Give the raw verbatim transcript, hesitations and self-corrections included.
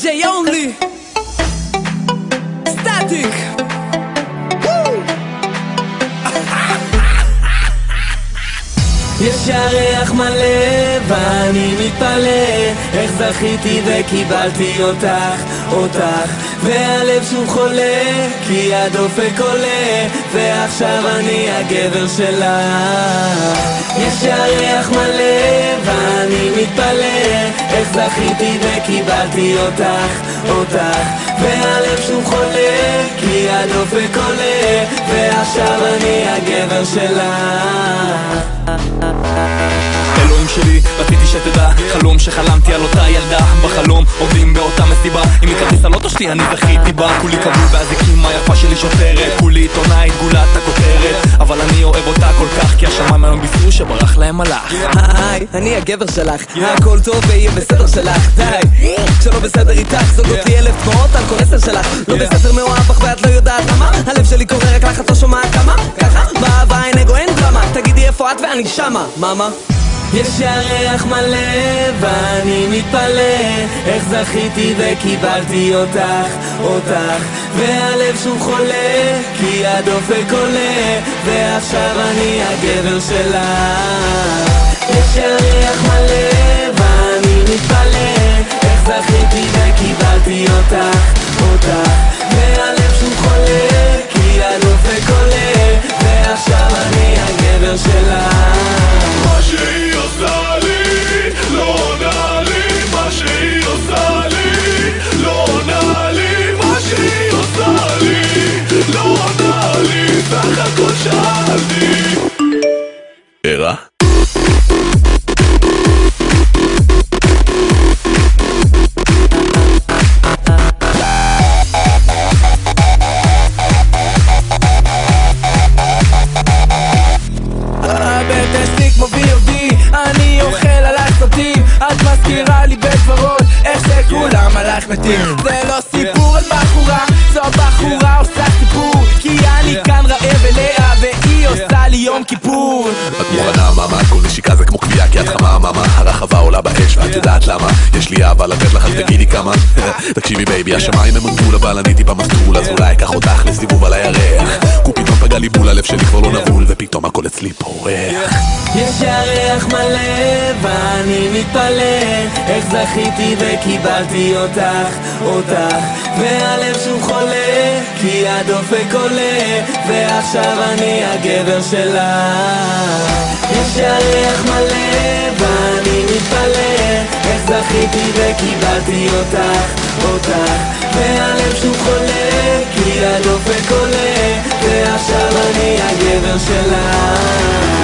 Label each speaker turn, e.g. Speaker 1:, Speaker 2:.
Speaker 1: די-ג'יי only סטטיק יש ירח מלא ואני מתפלא איך זכיתי וקיבלתי אותך, אותך והלב שוב חולה כי הדופק עולה ועכשיו אני הגבר שלך. יש ירח מלא ואני מתפלא איך זכיתי וקיבלתי אותך, אותך והלב שוב חולה כי הדופק עולה ועכשיו אני הגבר שלך.
Speaker 2: אלוהים שלי, רציתי שתדע חלום שחלמתי על אותה ילדה בחלום עובדים באותה מסיבה אם מכרטיס על אוטו שלי אני זכיתי בה כולי כבול באזיקים היפה שלי שוטרת כולי עיתונאית גולת הכותרת אבל אני אוהב אותה כל כך כי השמיים היום בישרו שברח להם מלאך.
Speaker 1: היי, אני הגבר שלך הכל טוב ויהיה בסדר שלך די שלא בסדר איתך זוג אותי אלף תמורות על כל עשר שלך לא בסדר מאוהב אך ואת לא יודעת למה הלב שלי קורא רק לך את לא שומעת כמה ככה באהבה אין אגו אין דרמה תגידי איפה את ואני שמה מאמה. יש ירח מלא ואני מתפלא איך זכיתי וקיבלתי אותך, אותך והלב שוב חולה כי הדופק עולה ועכשיו אני הגבר שלך. יש ירח מלא ואני מתפלא איך זכיתי וקיבלתי אותך, אותך והלב שוב חולה כי הדופק עולה ועכשיו אני הגבר שלך.
Speaker 3: מה שהיא עושה לי, לא עונה לי, מה שהיא עושה לי, לא עונה לי, מה שהיא עושה לי, לא עונה לי, סך הכל שאלתי. ערה?
Speaker 1: אני אוכל על הסרטים את מזכירה לי בדברות איך שכולם עלייך מתים זה לא סיפור על בחורה זו בחורה עושה סיפור כי אני כאן רעב אליה והיא עושה לי יום כיפור.
Speaker 3: את מוכנה מאמה כל נשיקה זה כמו קביעה כי את חמה מאמה הרחבה עולה באש ואת יודעת למה יש לי אהבה לתת לך אז תגידי כמה תקשיבי בייבי השמיים הם מגבול אבל אני טיפה מסטול אז אולי אקח אותך לסיבוב על הירח הוא פתאום פגע לי בול הלב שלי כבר לא נבול ופתאום הכל אצלי פורח.
Speaker 1: יש ירח מלא ואני מתפלא איך זכיתי וקיבלתי אותך, אותך והלב שוב חולה כי הדופק עולה ועכשיו אני הגבר שלך. יש ירח מלא ואני מתפלא איך זכיתי וקיבלתי אותך, אותך והלב שוב חולה כי הדופק עולה ועכשיו אני הגבר שלך.